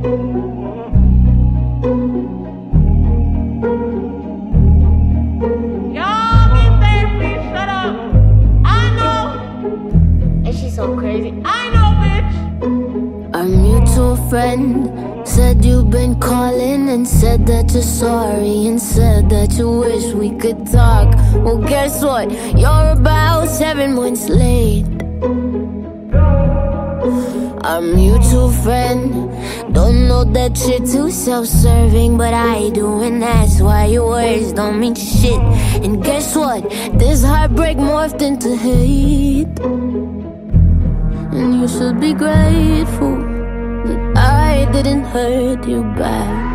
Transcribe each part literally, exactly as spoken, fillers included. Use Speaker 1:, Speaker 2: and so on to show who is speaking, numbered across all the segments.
Speaker 1: So crazy. I know, bitch.
Speaker 2: Our mutual friend said you've been calling and said that you're sorry and said that you wish we could talk. Well, guess what? You're about seven months late. Our mutual friend don't know that you're too self-serving, but I do, and that's why your words don't mean shit. And guess what? This heartbreak morphed into hate. And you should be grateful that I didn't hurt you back.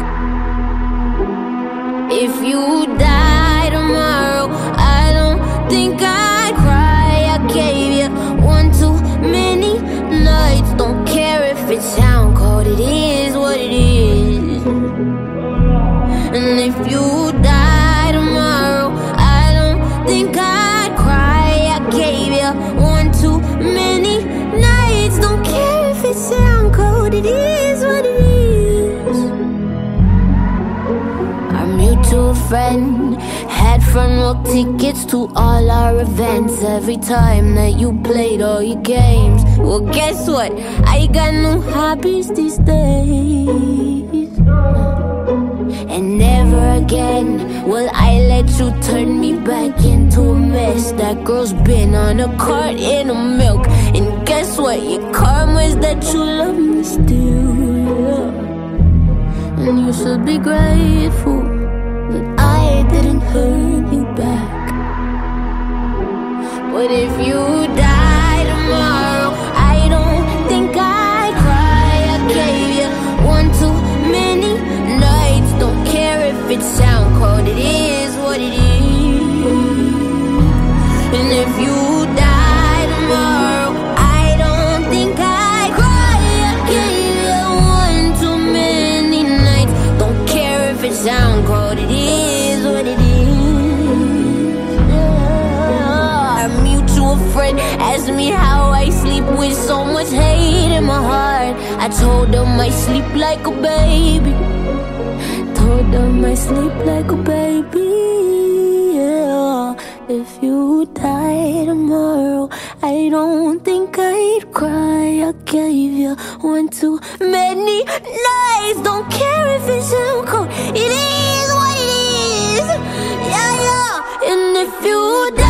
Speaker 2: If you die tomorrow, I don't think I'd cry. I gave you one too many nights. Don't care if it sound cold, it is what it is. And if you die tomorrow, I don't think I'd cry. I gave you one too many nights. Don't care if it sound cold, it is what it is. Our mutual friend had front row tickets to all our events every time that you played all your games. Well, guess what? I got new hobbies these days. And never again will I let you turn me back into a mess. That girl's been on a cart in a milk. And guess what? Your karma's that you love me still. And you should be grateful that I didn't hurt you back. But if you die tomorrow, I don't think I'd cry. I gave you one too many nights. Don't care if it sound cold, it is what it is. And if you die tomorrow, I don't think I'd cry. I gave you one too many nights. Don't care if it sound cold, it is what it is. Yeah. Our mutual friend asked me how I sleep with so much hate in my heart. I told him I sleep like a baby. Told them I sleep like a baby, yeah. If you die tomorrow, I don't think I'd cry. I gave you one too many nights. Don't care if it's so cold, it is what it is, yeah, yeah. And if you die